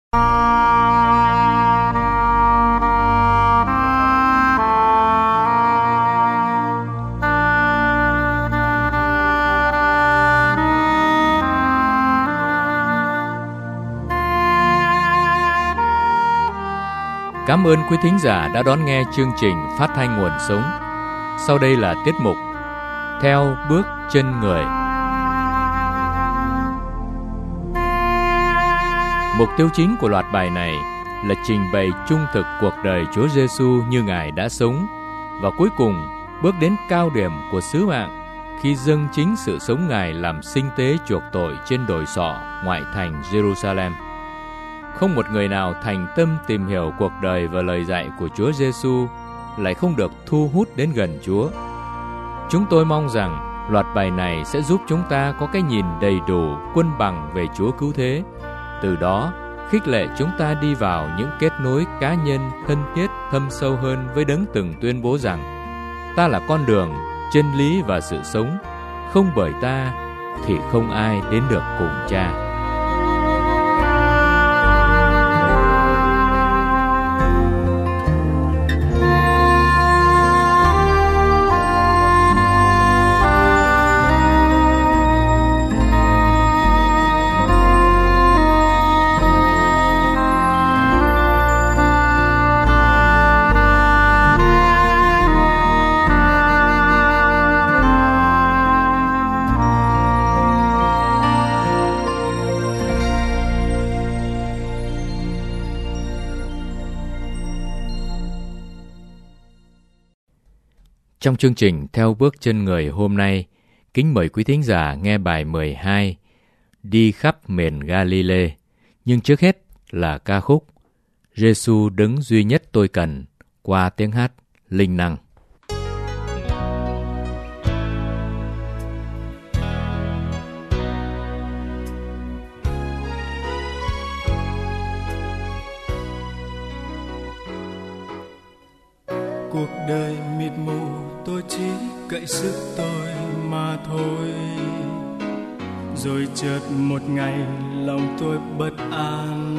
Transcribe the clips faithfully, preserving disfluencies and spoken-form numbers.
Cảm ơn quý thính giả đã đón nghe chương trình Phát thanh Nguồn Sống. Sau đây là tiết mục Theo bước chân người. Mục tiêu chính của loạt bài này là trình bày trung thực cuộc đời Chúa Giêsu như Ngài đã sống, và cuối cùng bước đến cao điểm của sứ mạng khi dâng chính sự sống Ngài làm sinh tế chuộc tội trên đồi sọ ngoại thành Jerusalem. Không một người nào thành tâm tìm hiểu cuộc đời và lời dạy của Chúa Giêsu lại không được thu hút đến gần Chúa. Chúng tôi mong rằng loạt bài này sẽ giúp chúng ta có cái nhìn đầy đủ, quân bằng về Chúa cứu thế. Từ đó, khích lệ chúng ta đi vào những kết nối cá nhân thân thiết thâm sâu hơn với Đấng từng tuyên bố rằng: ta là con đường, chân lý và sự sống, không bởi ta thì không ai đến được cùng Cha. Trong chương trình Theo bước chân người hôm nay, kính mời quý thính giả nghe bài mười hai, Đi khắp miền Galilee. Nhưng trước hết là ca khúc Giêsu đấng duy nhất tôi cần, qua tiếng hát linh năng. Cuộc đời mịt mù, tôi chỉ cậy sức tôi mà thôi. Rồi chợt một ngày lòng tôi bất an,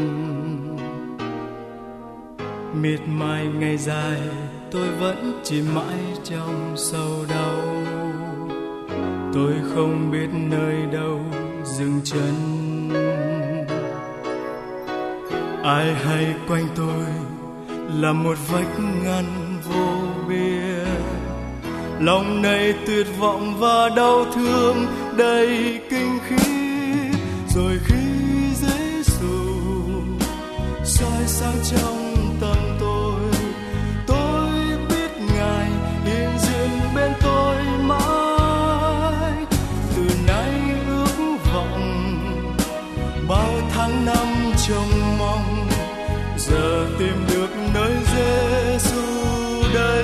miệt mài ngày dài tôi vẫn chỉ mãi trong sầu đau. Tôi không biết nơi đâu dừng chân, ai hay quanh tôi là một vách ngăn vô biên. Lòng này tuyệt vọng và đau thương đầy kinh khiếp. Rồi khi Giêsu soi sáng trong tâm tôi, tôi biết Ngài hiện diện bên tôi mãi. Từ nay ước vọng bao tháng năm trông mong, giờ tìm được nơi Giêsu đây.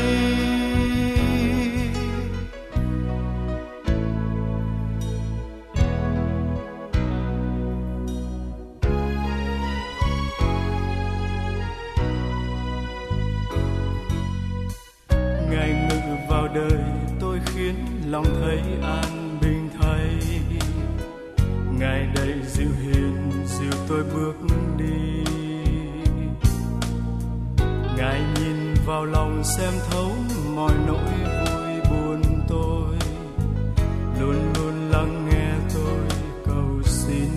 Ngài ngự vào đời tôi khiến lòng thấy an bình thay. Ngài đầy dịu hiền dìu tôi bước đi. Ngài nhìn vào lòng xem thấu mọi nỗi vui buồn tôi, luôn luôn lắng nghe tôi cầu xin.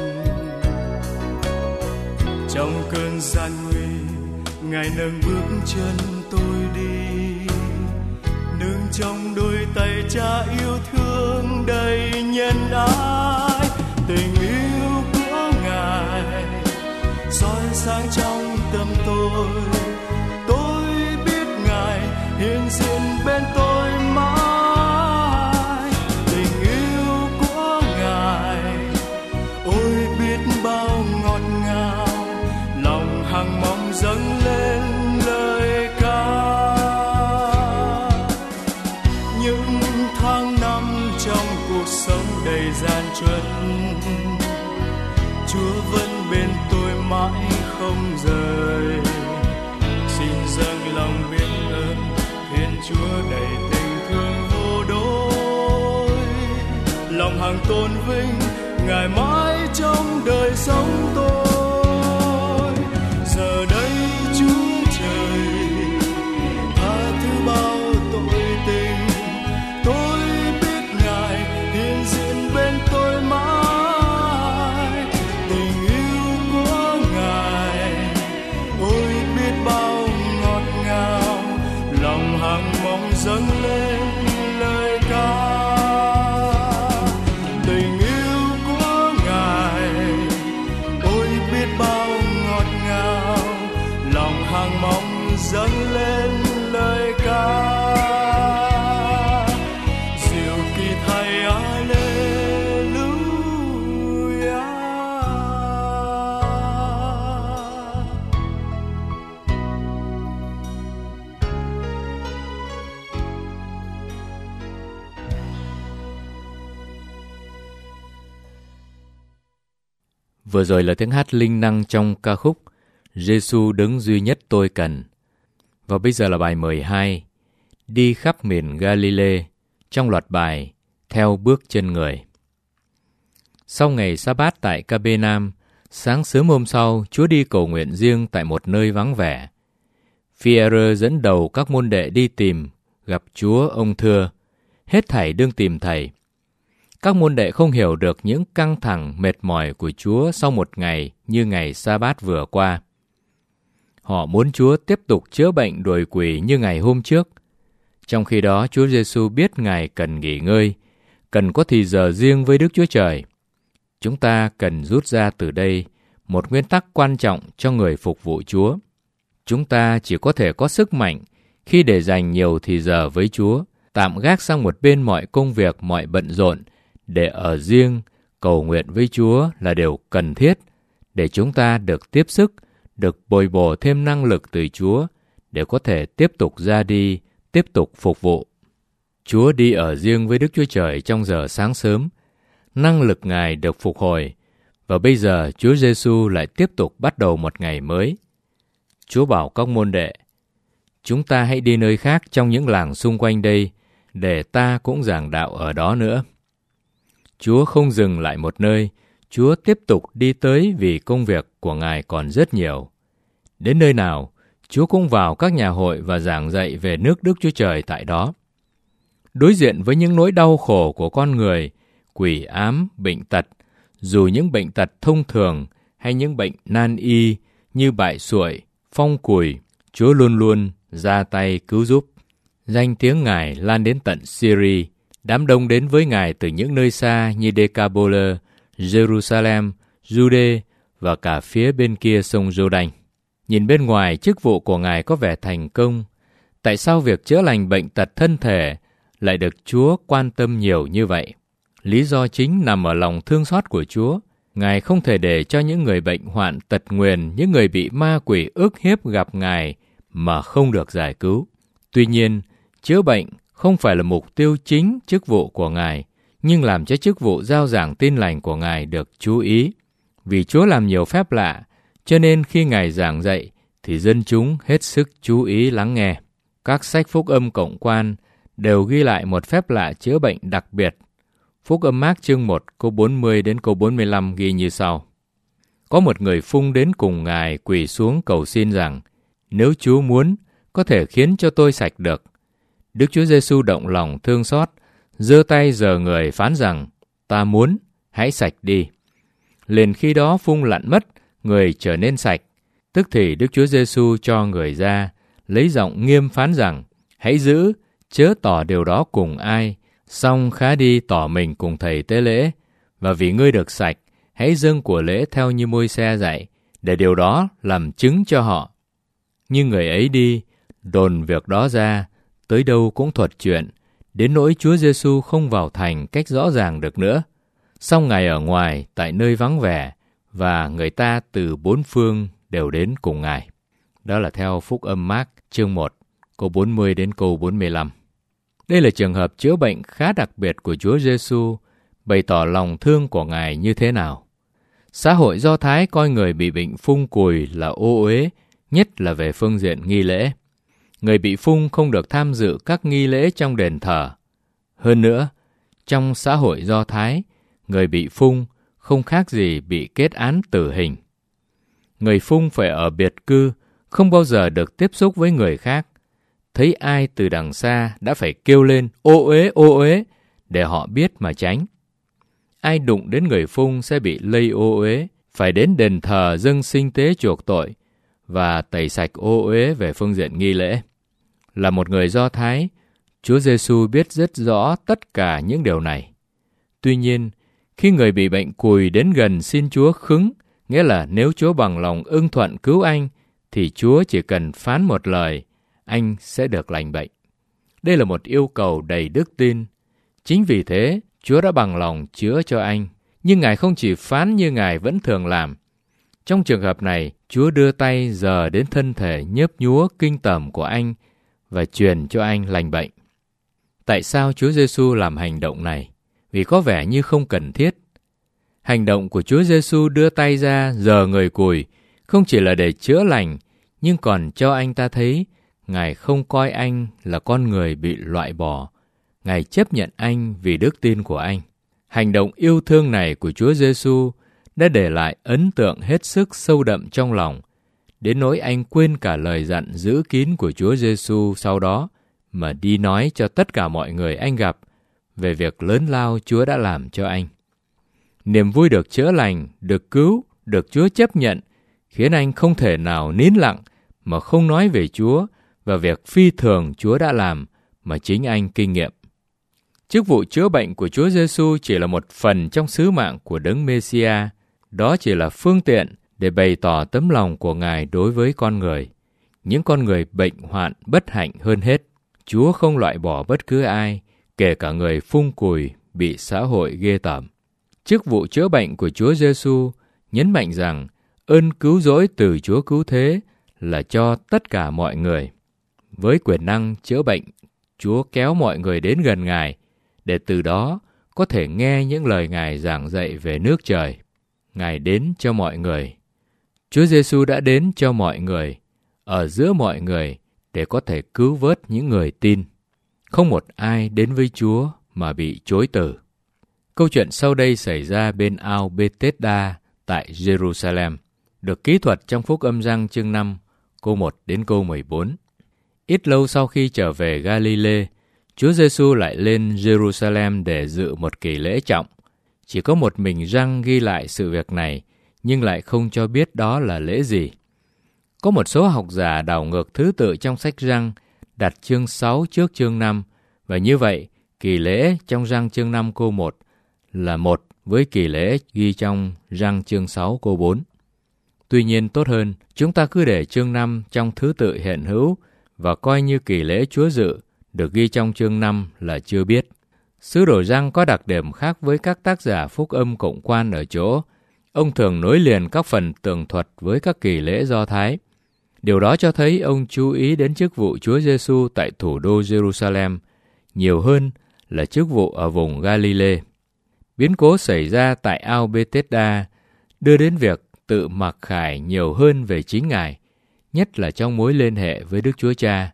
Trong cơn gian nguy, Ngài nâng bước chân tôi đi, nương trong đôi tay Cha yêu thương đầy nhân ái. Tình yêu của Ngài soi sáng trong tâm tôi, tôi biết Ngài hiện diện bên tôi mãi. Tình yêu của Ngài ôi biết bao ngọt ngào, lòng hằng mong dâng lên lời ca. Những tháng năm trong cuộc sống đầy gian truân, Chúa vẫn bên tôi mãi không rời. Xin dâng lòng biết ơn Thiên Chúa đầy tình thương vô đối. Lòng hằng tôn vinh Ngài mãi trong đời sống tôi. Tình yêu của Ngài ôi biết bao ngọt ngào, lòng hằng mong dâng lên lời ca. Tình yêu của Ngài ôi biết bao ngọt ngào, lòng hằng mong dâng lên lời ca. Diệu kỳ thay Vừa rồi là tiếng hát linh năng trong ca khúc Giê-xu đấng duy nhất tôi cần. Và bây giờ là bài mười hai, Đi khắp miền Ga-li-lê, trong loạt bài Theo bước chân người. Sau ngày sa-bát tại Ca-bê-nam, sáng sớm hôm sau, Chúa đi cầu nguyện riêng tại một nơi vắng vẻ. Phi-e-rơ dẫn đầu các môn đệ đi tìm, gặp Chúa, ông thưa, hết thảy đương tìm Thầy. Các môn đệ không hiểu được những căng thẳng mệt mỏi của Chúa sau một ngày như ngày sa-bát vừa qua. Họ muốn Chúa tiếp tục chữa bệnh đuổi quỷ như ngày hôm trước. Trong khi đó, Chúa Giê-xu biết Ngài cần nghỉ ngơi, cần có thì giờ riêng với Đức Chúa Trời. Chúng ta cần rút ra từ đây một nguyên tắc quan trọng cho người phục vụ Chúa. Chúng ta chỉ có thể có sức mạnh khi để dành nhiều thì giờ với Chúa, tạm gác sang một bên mọi công việc, mọi bận rộn, để ở riêng, cầu nguyện với Chúa là điều cần thiết để chúng ta được tiếp sức, được bồi bổ thêm năng lực từ Chúa để có thể tiếp tục ra đi, tiếp tục phục vụ. Chúa đi ở riêng với Đức Chúa Trời trong giờ sáng sớm, năng lực Ngài được phục hồi, và bây giờ Chúa Giê-xu lại tiếp tục bắt đầu một ngày mới. Chúa bảo các môn đệ, chúng ta hãy đi nơi khác trong những làng xung quanh đây, để ta cũng giảng đạo ở đó nữa. Chúa không dừng lại một nơi, Chúa tiếp tục đi tới vì công việc của Ngài còn rất nhiều. Đến nơi nào, Chúa cũng vào các nhà hội và giảng dạy về nước Đức Chúa Trời tại đó. Đối diện với những nỗi đau khổ của con người, quỷ ám, bệnh tật, dù những bệnh tật thông thường hay những bệnh nan y như bại sụi, phong cùi, Chúa luôn luôn ra tay cứu giúp. Danh tiếng Ngài lan đến tận Syria. Đám đông đến với Ngài từ những nơi xa như Decapole, Jerusalem, Jude và cả phía bên kia sông Giô-đanh. Nhìn bên ngoài, chức vụ của Ngài có vẻ thành công. Tại sao việc chữa lành bệnh tật thân thể lại được Chúa quan tâm nhiều như vậy? Lý do chính nằm ở lòng thương xót của Chúa. Ngài không thể để cho những người bệnh hoạn tật nguyền, những người bị ma quỷ ức hiếp gặp Ngài mà không được giải cứu. Tuy nhiên, chữa bệnh không phải là mục tiêu chính chức vụ của Ngài, nhưng làm cho chức vụ rao giảng tin lành của Ngài được chú ý. Vì Chúa làm nhiều phép lạ, cho nên khi Ngài giảng dạy, thì dân chúng hết sức chú ý lắng nghe. Các sách phúc âm cộng quan đều ghi lại một phép lạ chữa bệnh đặc biệt. Phúc âm Mác chương một câu bốn mươi đến câu bốn mươi lăm ghi như sau. Có một người phung đến cùng Ngài quỳ xuống cầu xin rằng, nếu Chúa muốn, có thể khiến cho tôi sạch được. Đức Chúa Giê-xu động lòng thương xót, giơ tay giở người phán rằng, ta muốn, hãy sạch đi. Liền khi đó phung lặn mất, người trở nên sạch. Tức thì Đức Chúa Giê-xu cho người ra, lấy giọng nghiêm phán rằng, hãy giữ, chớ tỏ điều đó cùng ai, xong khá đi tỏ mình cùng thầy tế lễ. Và vì ngươi được sạch, hãy dâng của lễ theo như Môi-se dạy, để điều đó làm chứng cho họ. Nhưng người ấy đi, đồn việc đó ra, tới đâu cũng thuật chuyện, đến nỗi Chúa Giê-xu không vào thành cách rõ ràng được nữa. Song Ngài ở ngoài, tại nơi vắng vẻ, và người ta từ bốn phương đều đến cùng Ngài. Đó là theo Phúc âm Mác chương một, câu bốn mươi đến câu bốn mươi lăm. Đây là trường hợp chữa bệnh khá đặc biệt của Chúa Giê-xu, bày tỏ lòng thương của Ngài như thế nào. Xã hội Do Thái coi người bị bệnh phung cùi là ô uế, nhất là về phương diện nghi lễ. Người bị phung không được tham dự các nghi lễ trong đền thờ. Hơn nữa, trong xã hội Do Thái, người bị phung không khác gì bị kết án tử hình. Người phung phải ở biệt cư, không bao giờ được tiếp xúc với người khác. Thấy ai từ đằng xa đã phải kêu lên ô uế ô uế để họ biết mà tránh. Ai đụng đến người phung sẽ bị lây ô uế, phải đến đền thờ dâng sinh tế chuộc tội và tẩy sạch ô uế về phương diện nghi lễ. Là một người Do Thái, Chúa Giêsu biết rất rõ tất cả những điều này. Tuy nhiên, khi người bị bệnh cùi đến gần xin Chúa khứng, nghĩa là nếu Chúa bằng lòng ưng thuận cứu anh, thì Chúa chỉ cần phán một lời, anh sẽ được lành bệnh. Đây là một yêu cầu đầy đức tin. Chính vì thế, Chúa đã bằng lòng chữa cho anh. Nhưng Ngài không chỉ phán như Ngài vẫn thường làm. Trong trường hợp này, Chúa đưa tay dờ đến thân thể nhớp nhúa kinh tởm của anh và truyền cho anh lành bệnh. Tại sao Chúa Giêsu làm hành động này? Vì có vẻ như không cần thiết. Hành động của Chúa Giêsu đưa tay ra dờ người cùi không chỉ là để chữa lành, nhưng còn cho anh ta thấy Ngài không coi anh là con người bị loại bỏ. Ngài chấp nhận anh vì đức tin của anh. Hành động yêu thương này của Chúa Giêsu đã để lại ấn tượng hết sức sâu đậm trong lòng, đến nỗi anh quên cả lời dặn giữ kín của Chúa Giêsu sau đó mà đi nói cho tất cả mọi người anh gặp về việc lớn lao Chúa đã làm cho anh. Niềm vui được chữa lành, được cứu, được Chúa chấp nhận khiến anh không thể nào nín lặng mà không nói về Chúa và việc phi thường Chúa đã làm mà chính anh kinh nghiệm. Chức vụ chữa bệnh của Chúa Giêsu chỉ là một phần trong sứ mạng của Đấng Mê-si-a. Đó chỉ là phương tiện để bày tỏ tấm lòng của Ngài đối với con người. Những con người bệnh hoạn bất hạnh hơn hết. Chúa không loại bỏ bất cứ ai, kể cả người phung cùi bị xã hội ghê tởm. Chức vụ chữa bệnh của Chúa Giêsu nhấn mạnh rằng ơn cứu rỗi từ Chúa cứu thế là cho tất cả mọi người. Với quyền năng chữa bệnh, Chúa kéo mọi người đến gần Ngài để từ đó có thể nghe những lời Ngài giảng dạy về nước trời. Ngài đến cho mọi người. Chúa Giêsu đã đến cho mọi người, ở giữa mọi người để có thể cứu vớt những người tin. Không một ai đến với Chúa mà bị chối từ. Câu chuyện sau đây xảy ra bên ao Bethesda tại Jerusalem, được kỹ thuật trong Phúc Âm Giăng chương năm, câu một đến câu mười bốn. Ít lâu sau khi trở về Galilee, Chúa Giêsu lại lên Jerusalem để dự một kỳ lễ trọng. Chỉ có một mình Giăng ghi lại sự việc này, nhưng lại không cho biết đó là lễ gì. Có một số học giả đảo ngược thứ tự trong sách Giăng, đặt chương sáu trước chương năm, và như vậy, kỳ lễ trong Giăng chương năm câu một là một với kỳ lễ ghi trong Giăng chương sáu câu bốn. Tuy nhiên tốt hơn, chúng ta cứ để chương năm trong thứ tự hiện hữu và coi như kỳ lễ Chúa dự được ghi trong chương năm là chưa biết. Sứ đồ Giăng có đặc điểm khác với các tác giả phúc âm cộng quan ở chỗ, ông thường nối liền các phần tường thuật với các kỳ lễ Do Thái. Điều đó cho thấy ông chú ý đến chức vụ Chúa Giêsu tại thủ đô Jerusalem nhiều hơn là chức vụ ở vùng Galilee. Biến cố xảy ra tại ao Bethesda đưa đến việc tự mặc khải nhiều hơn về chính Ngài, nhất là trong mối liên hệ với Đức Chúa Cha.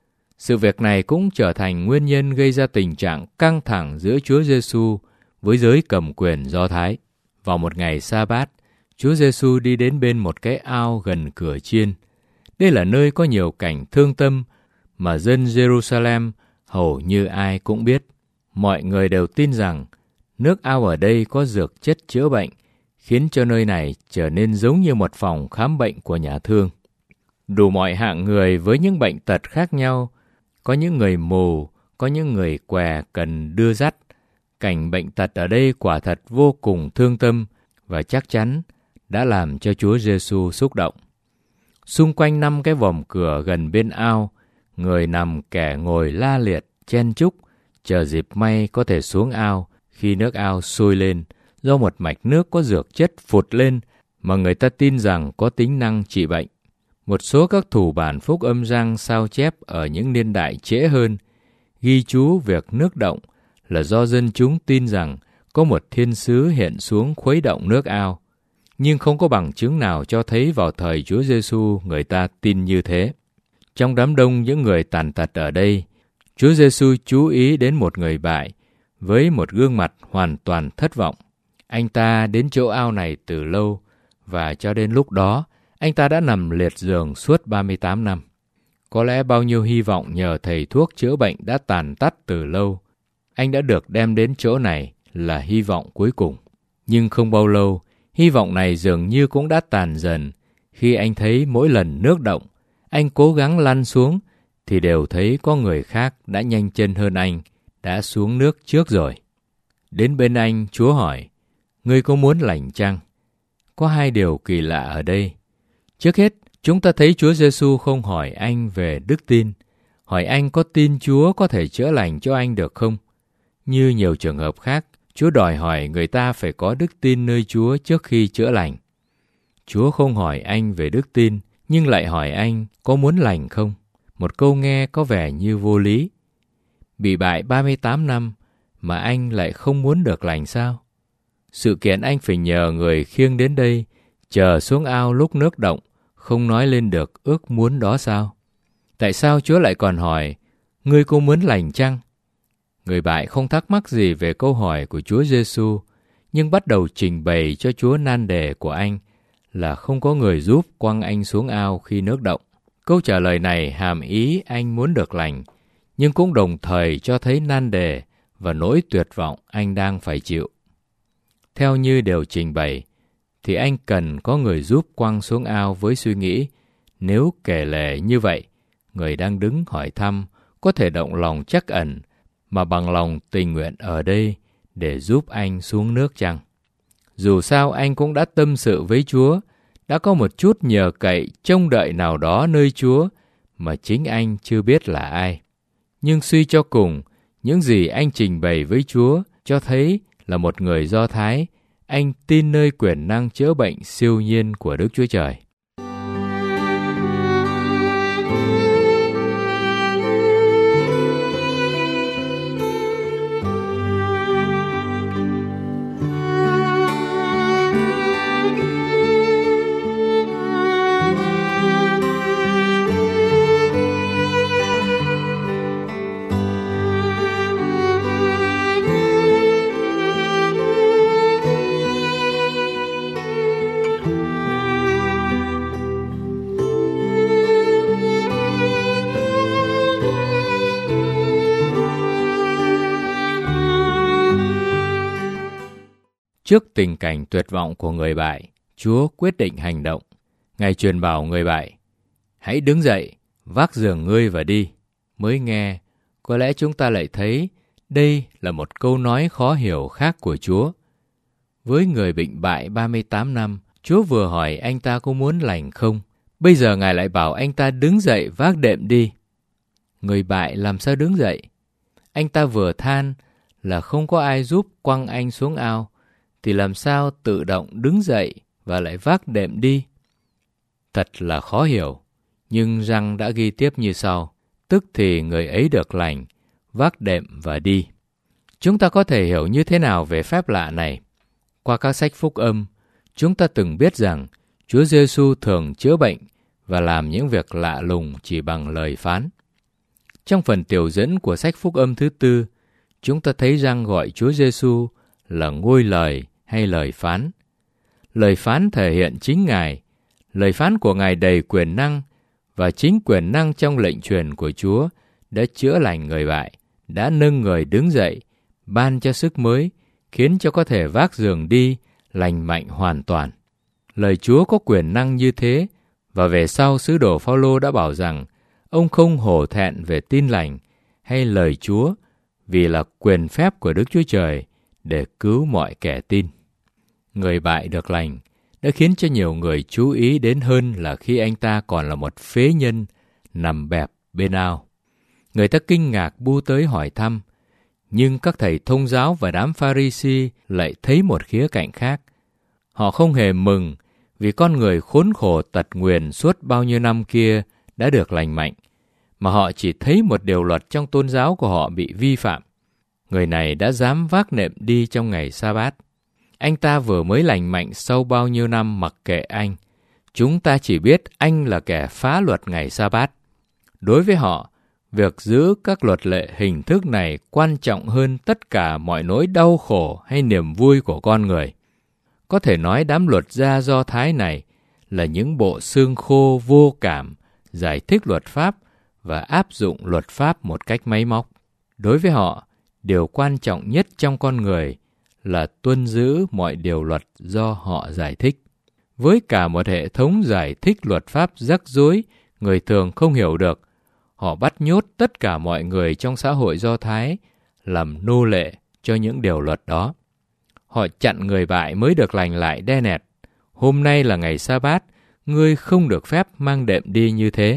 Sự việc này cũng trở thành nguyên nhân gây ra tình trạng căng thẳng giữa Chúa Giêsu với giới cầm quyền Do Thái. Vào một ngày sa-bát, Chúa Giêsu đi đến bên một cái ao gần cửa chiên. Đây là nơi có nhiều cảnh thương tâm mà dân Jerusalem hầu như ai cũng biết. Mọi người đều tin rằng nước ao ở đây có dược chất chữa bệnh, khiến cho nơi này trở nên giống như một phòng khám bệnh của nhà thương. Đủ mọi hạng người với những bệnh tật khác nhau, có những người mù, có những người què cần đưa dắt. Cảnh bệnh tật ở đây quả thật vô cùng thương tâm và chắc chắn đã làm cho Chúa Giêsu xúc động. Xung quanh năm cái vòm cửa gần bên ao, người nằm kẻ ngồi la liệt, chen chúc, chờ dịp may có thể xuống ao khi nước ao sôi lên, do một mạch nước có dược chất phụt lên mà người ta tin rằng có tính năng trị bệnh. Một số các thủ bản phúc âm Giăng sao chép ở những niên đại trễ hơn, ghi chú việc nước động là do dân chúng tin rằng có một thiên sứ hiện xuống khuấy động nước ao, nhưng không có bằng chứng nào cho thấy vào thời Chúa Giêsu người ta tin như thế. Trong đám đông những người tàn tật ở đây, Chúa Giêsu chú ý đến một người bại với một gương mặt hoàn toàn thất vọng. Anh ta đến chỗ ao này từ lâu và cho đến lúc đó anh ta đã nằm liệt giường suốt ba mươi tám năm. Có lẽ bao nhiêu hy vọng nhờ thầy thuốc chữa bệnh đã tàn tắt từ lâu. Anh đã được đem đến chỗ này là hy vọng cuối cùng. Nhưng không bao lâu, Hy vọng này dường như cũng đã tàn dần khi anh thấy mỗi lần nước động, anh cố gắng lăn xuống thì đều thấy có người khác đã nhanh chân hơn anh, đã xuống nước trước rồi. Đến bên anh, Chúa hỏi, ngươi có muốn lành chăng? Có hai điều kỳ lạ ở đây. Trước hết, chúng ta thấy Chúa Giêsu không hỏi anh về đức tin, hỏi anh có tin Chúa có thể chữa lành cho anh được không? Như nhiều trường hợp khác, Chúa đòi hỏi người ta phải có đức tin nơi Chúa trước khi chữa lành. Chúa không hỏi anh về đức tin, nhưng lại hỏi anh có muốn lành không? Một câu nghe có vẻ như vô lý. Bị bại ba mươi tám năm mà anh lại không muốn được lành sao? Sự kiện anh phải nhờ người khiêng đến đây, chờ xuống ao lúc nước động, không nói lên được ước muốn đó sao? Tại sao Chúa lại còn hỏi, ngươi có muốn lành chăng? Người bại không thắc mắc gì về câu hỏi của Chúa Giêsu, nhưng bắt đầu trình bày cho Chúa nan đề của anh là không có người giúp quăng anh xuống ao khi nước động. Câu trả lời này hàm ý anh muốn được lành, nhưng cũng đồng thời cho thấy nan đề và nỗi tuyệt vọng anh đang phải chịu. Theo như điều trình bày, thì anh cần có người giúp quăng xuống ao với suy nghĩ, nếu kể lể như vậy, người đang đứng hỏi thăm có thể động lòng trắc ẩn mà bằng lòng tình nguyện ở đây để giúp anh xuống nước chăng? Dù sao anh cũng đã tâm sự với Chúa, đã có một chút nhờ cậy trông đợi nào đó nơi Chúa mà chính anh chưa biết là ai. Nhưng suy cho cùng, những gì anh trình bày với Chúa cho thấy là một người Do Thái, anh tin nơi quyền năng chữa bệnh siêu nhiên của Đức Chúa Trời. Trước tình cảnh tuyệt vọng của người bại, Chúa quyết định hành động. Ngài truyền bảo người bại, hãy đứng dậy, vác giường ngươi và đi. Mới nghe, có lẽ chúng ta lại thấy đây là một câu nói khó hiểu khác của Chúa. Với người bệnh bại ba mươi tám năm, Chúa vừa hỏi anh ta có muốn lành không. Bây giờ Ngài lại bảo anh ta đứng dậy vác đệm đi. Người bại làm sao đứng dậy? Anh ta vừa than là không có ai giúp quăng anh xuống ao, thì làm sao tự động đứng dậy và lại vác đệm đi? Thật là khó hiểu, nhưng răng đã ghi tiếp như sau, tức thì người ấy được lành, vác đệm và đi. Chúng ta có thể hiểu như thế nào về phép lạ này? Qua các sách phúc âm, chúng ta từng biết rằng Chúa Giêsu thường chữa bệnh và làm những việc lạ lùng chỉ bằng lời phán. Trong phần tiểu dẫn của sách phúc âm thứ tư, chúng ta thấy Giăng gọi Chúa Giêsu là ngôi lời hay lời phán. Lời phán thể hiện chính Ngài. Lời phán của Ngài đầy quyền năng, và chính quyền năng trong lệnh truyền của Chúa đã chữa lành người bại, đã nâng người đứng dậy, ban cho sức mới, khiến cho có thể vác giường đi, lành mạnh hoàn toàn. Lời Chúa có quyền năng như thế, và về sau sứ đồ Phao-lô đã bảo rằng ông không hổ thẹn về tin lành hay lời Chúa, vì là quyền phép của Đức Chúa Trời để cứu mọi kẻ tin. Người bại được lành đã khiến cho nhiều người chú ý đến hơn là khi anh ta còn là một phế nhân nằm bẹp bên ao. Người ta kinh ngạc bu tới hỏi thăm, nhưng các thầy thông giáo và đám Pha-ri-si lại thấy một khía cạnh khác. Họ không hề mừng vì con người khốn khổ tật nguyền suốt bao nhiêu năm kia đã được lành mạnh, mà họ chỉ thấy một điều luật trong tôn giáo của họ bị vi phạm. Người này đã dám vác nệm đi trong ngày sa-bát. Anh ta vừa mới lành mạnh sau bao nhiêu năm mặc kệ anh. Chúng ta chỉ biết anh là kẻ phá luật ngày sa-bát. Đối với họ, việc giữ các luật lệ hình thức này quan trọng hơn tất cả mọi nỗi đau khổ hay niềm vui của con người. Có thể nói đám luật gia Do Thái này là những bộ xương khô vô cảm, giải thích luật pháp và áp dụng luật pháp một cách máy móc. Đối với họ, điều quan trọng nhất trong con người là tuân giữ mọi điều luật do họ giải thích. Với cả một hệ thống giải thích luật pháp rắc rối, người thường không hiểu được, họ bắt nhốt tất cả mọi người trong xã hội Do Thái làm nô lệ cho những điều luật đó. Họ chặn người bại mới được lành lại đe nẹt. Hôm nay là ngày sa-bát, ngươi không được phép mang đệm đi như thế.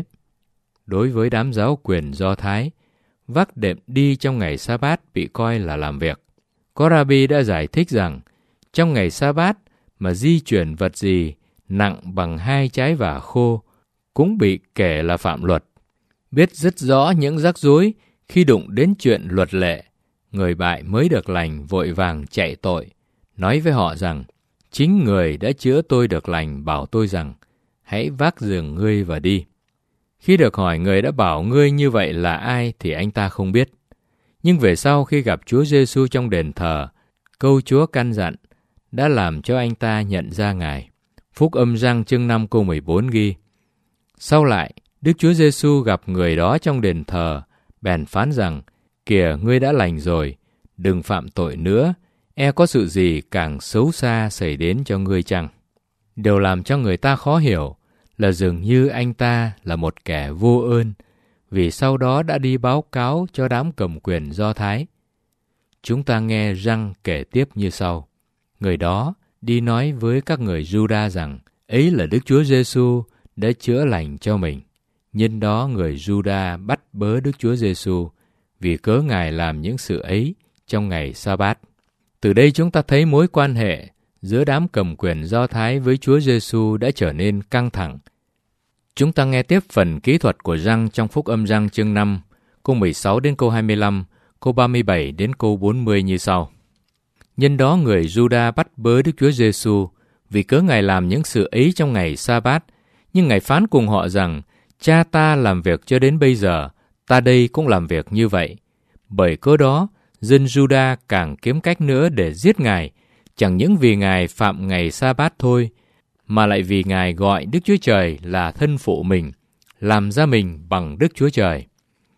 Đối với đám giáo quyền Do Thái, vác đệm đi trong ngày sa-bát bị coi là làm việc. Có Rabbi đã giải thích rằng, trong ngày sa-bát mà di chuyển vật gì nặng bằng hai trái vả khô cũng bị kể là phạm luật. Biết rất rõ những rắc rối khi đụng đến chuyện luật lệ, người bại mới được lành vội vàng chạy tội, nói với họ rằng, chính người đã chữa tôi được lành bảo tôi rằng, hãy vác giường ngươi và đi. Khi được hỏi người đã bảo ngươi như vậy là ai thì anh ta không biết. Nhưng về sau khi gặp Chúa Giêsu trong đền thờ, câu Chúa căn dặn đã làm cho anh ta nhận ra Ngài. Phúc âm Giăng chương năm câu mười bốn ghi, sau lại, Đức Chúa Giêsu gặp người đó trong đền thờ, bèn phán rằng, kìa ngươi đã lành rồi, đừng phạm tội nữa, e có sự gì càng xấu xa xảy đến cho ngươi chăng? Điều làm cho người ta khó hiểu là dường như anh ta là một kẻ vô ơn, vì sau đó đã đi báo cáo cho đám cầm quyền Do Thái. Chúng ta nghe Giăng kể tiếp như sau. Người đó đi nói với các người Juda rằng, ấy là Đức Chúa Giêsu đã chữa lành cho mình. Nhân đó người Juda bắt bớ Đức Chúa Giêsu vì cớ Ngài làm những sự ấy trong ngày sa-bát. Từ đây chúng ta thấy mối quan hệ giữa đám cầm quyền Do Thái với Chúa Giêsu đã trở nên căng thẳng. Chúng ta nghe tiếp phần kỹ thuật của Giăng trong Phúc âm Giăng chương năm, câu mười sáu đến câu hai mươi lăm, câu ba mươi bảy đến câu bốn mươi như sau. Nhân đó người Juda bắt bớ Đức Chúa Giêsu vì cớ Ngài làm những sự ấy trong ngày sa-bát, nhưng Ngài phán cùng họ rằng, cha ta làm việc cho đến bây giờ, ta đây cũng làm việc như vậy. Bởi cớ đó, dân Juda càng kiếm cách nữa để giết Ngài, chẳng những vì Ngài phạm ngày sa-bát thôi, mà lại vì Ngài gọi Đức Chúa Trời là thân phụ mình, làm ra mình bằng Đức Chúa Trời.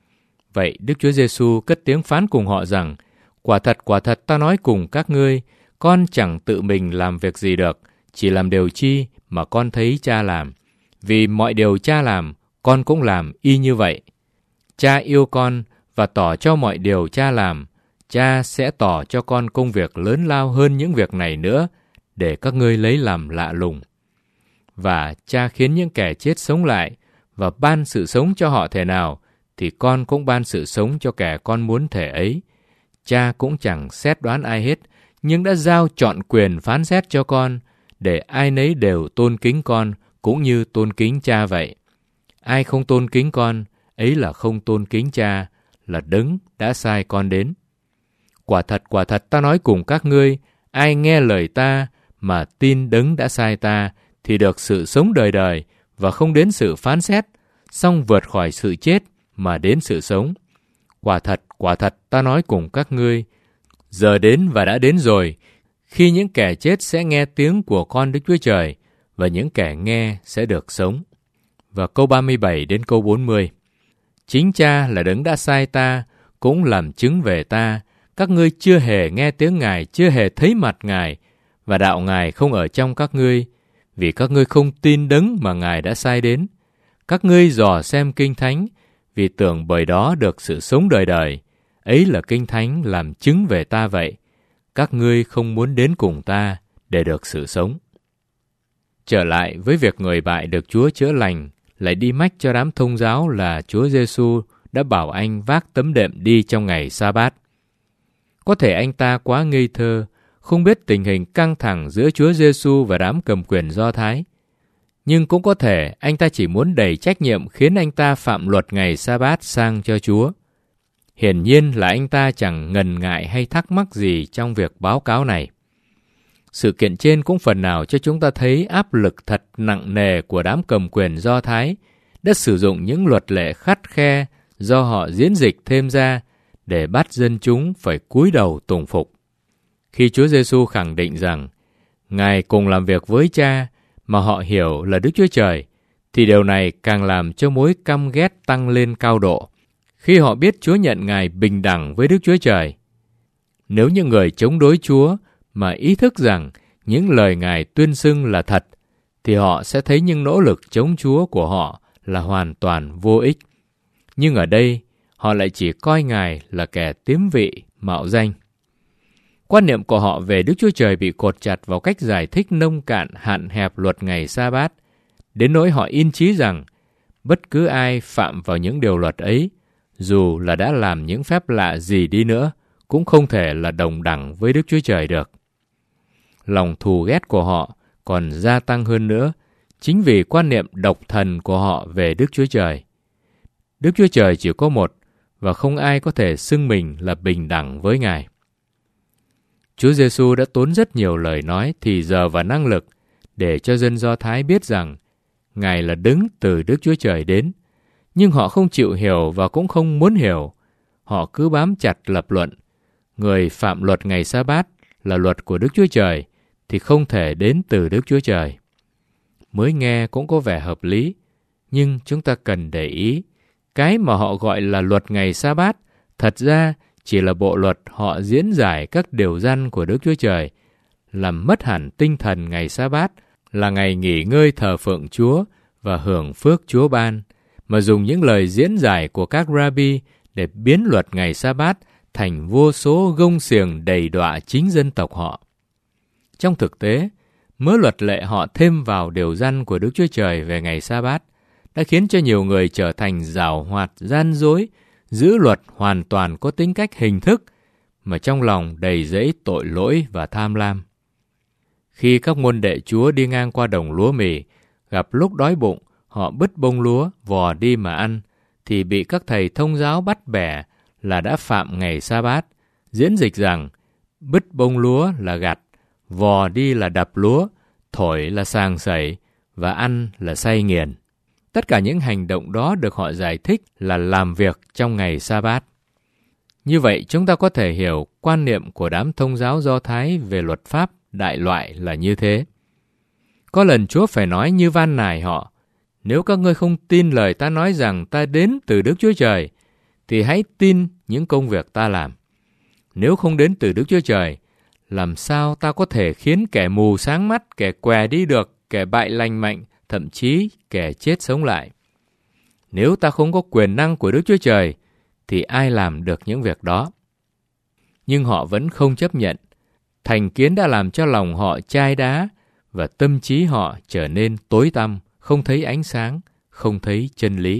Vậy Đức Chúa Giêsu cất tiếng phán cùng họ rằng, quả thật, quả thật ta nói cùng các ngươi, con chẳng tự mình làm việc gì được, chỉ làm điều chi mà con thấy cha làm. Vì mọi điều cha làm, con cũng làm y như vậy. Cha yêu con và tỏ cho mọi điều cha làm, cha sẽ tỏ cho con công việc lớn lao hơn những việc này nữa, để các ngươi lấy làm lạ lùng. Và cha khiến những kẻ chết sống lại, và ban sự sống cho họ thể nào, thì con cũng ban sự sống cho kẻ con muốn thể ấy. Cha cũng chẳng xét đoán ai hết, nhưng đã giao trọn quyền phán xét cho con, để ai nấy đều tôn kính con, cũng như tôn kính cha vậy. Ai không tôn kính con, ấy là không tôn kính cha, là đấng đã sai con đến. Quả thật, quả thật ta nói cùng các ngươi, ai nghe lời ta mà tin đấng đã sai ta, thì được sự sống đời đời, và không đến sự phán xét, song vượt khỏi sự chết mà đến sự sống. Quả thật, quả thật ta nói cùng các ngươi, giờ đến và đã đến rồi, khi những kẻ chết sẽ nghe tiếng của con Đức Chúa Trời, và những kẻ nghe sẽ được sống. Và câu ba mươi bảy đến câu bốn mươi. Chính cha là đấng đã sai ta, cũng làm chứng về ta. Các ngươi chưa hề nghe tiếng Ngài, chưa hề thấy mặt Ngài, và đạo Ngài không ở trong các ngươi, vì các ngươi không tin đấng mà Ngài đã sai đến. Các ngươi dò xem Kinh Thánh, vì tưởng bởi đó được sự sống đời đời. Ấy là Kinh Thánh làm chứng về ta vậy. Các ngươi không muốn đến cùng ta để được sự sống. Trở lại với việc người bại được Chúa chữa lành, lại đi mách cho đám thông giáo là Chúa Giêsu đã bảo anh vác tấm đệm đi trong ngày sa-bát. Có thể anh ta quá ngây thơ, không biết tình hình căng thẳng giữa Chúa Giêsu và đám cầm quyền Do Thái. Nhưng cũng có thể anh ta chỉ muốn đẩy trách nhiệm khiến anh ta phạm luật ngày sa-bát sang cho Chúa. Hiển nhiên là anh ta chẳng ngần ngại hay thắc mắc gì trong việc báo cáo này. Sự kiện trên cũng phần nào cho chúng ta thấy áp lực thật nặng nề của đám cầm quyền Do Thái đã sử dụng những luật lệ khắt khe do họ diễn dịch thêm ra để bắt dân chúng phải cúi đầu tùng phục. Khi Chúa Giêsu khẳng định rằng Ngài cùng làm việc với Cha mà họ hiểu là Đức Chúa Trời, thì điều này càng làm cho mối căm ghét tăng lên cao độ khi họ biết Chúa nhận Ngài bình đẳng với Đức Chúa Trời. Nếu những người chống đối Chúa mà ý thức rằng những lời Ngài tuyên xưng là thật, thì họ sẽ thấy những nỗ lực chống Chúa của họ là hoàn toàn vô ích. Nhưng ở đây, họ lại chỉ coi Ngài là kẻ tiếm vị, mạo danh. Quan niệm của họ về Đức Chúa Trời bị cột chặt vào cách giải thích nông cạn, hạn hẹp luật ngày Sa-bát, đến nỗi họ in chí rằng bất cứ ai phạm vào những điều luật ấy, dù là đã làm những phép lạ gì đi nữa, cũng không thể là đồng đẳng với Đức Chúa Trời được. Lòng thù ghét của họ còn gia tăng hơn nữa, chính vì quan niệm độc thần của họ về Đức Chúa Trời. Đức Chúa Trời chỉ có một, và không ai có thể xưng mình là bình đẳng với Ngài. Chúa Giêsu đã tốn rất nhiều lời nói, thì giờ và năng lực để cho dân Do Thái biết rằng Ngài là đứng từ Đức Chúa Trời đến, nhưng họ không chịu hiểu và cũng không muốn hiểu. Họ cứ bám chặt lập luận, người phạm luật ngày Sa-bát là luật của Đức Chúa Trời, thì không thể đến từ Đức Chúa Trời. Mới nghe cũng có vẻ hợp lý, nhưng chúng ta cần để ý, cái mà họ gọi là luật ngày Sa-bát, thật ra chỉ là bộ luật họ diễn giải các điều răn của Đức Chúa Trời, làm mất hẳn tinh thần ngày Sa-bát là ngày nghỉ ngơi thờ phượng Chúa và hưởng phước Chúa ban, mà dùng những lời diễn giải của các rabbi để biến luật ngày Sa-bát thành vô số gông xiềng đầy đọa chính dân tộc họ. Trong thực tế, mớ luật lệ họ thêm vào điều răn của Đức Chúa Trời về ngày Sa-bát đã khiến cho nhiều người trở thành giảo hoạt, gian dối, giữ luật hoàn toàn có tính cách hình thức, mà trong lòng đầy dẫy tội lỗi và tham lam. Khi các môn đệ Chúa đi ngang qua đồng lúa mì, gặp lúc đói bụng, họ bứt bông lúa, vò đi mà ăn, thì bị các thầy thông giáo bắt bẻ là đã phạm ngày Sa-bát, diễn dịch rằng bứt bông lúa là gặt, vò đi là đập lúa, thổi là sàng sẩy, và ăn là say nghiền. Tất cả những hành động đó được họ giải thích là làm việc trong ngày Sa-bát. Như vậy, chúng ta có thể hiểu quan niệm của đám thông giáo Do Thái về luật pháp đại loại là như thế. Có lần Chúa phải nói như van nài họ, nếu các ngươi không tin lời ta nói rằng ta đến từ Đức Chúa Trời, thì hãy tin những công việc ta làm. Nếu không đến từ Đức Chúa Trời, làm sao ta có thể khiến kẻ mù sáng mắt, kẻ què đi được, kẻ bại lành mạnh, thậm chí kẻ chết sống lại? Nếu ta không có quyền năng của Đức Chúa Trời, thì ai làm được những việc đó? Nhưng họ vẫn không chấp nhận. Thành kiến đã làm cho lòng họ chai đá, và tâm trí họ trở nên tối tăm, không thấy ánh sáng, không thấy chân lý.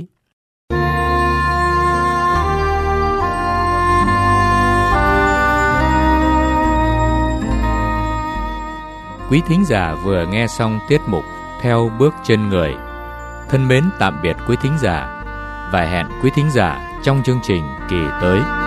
Quý thính giả vừa nghe xong tiết mục Theo Bước Chân Người. Thân mến tạm biệt quý thính giả, và hẹn quý thính giả trong chương trình kỳ tới.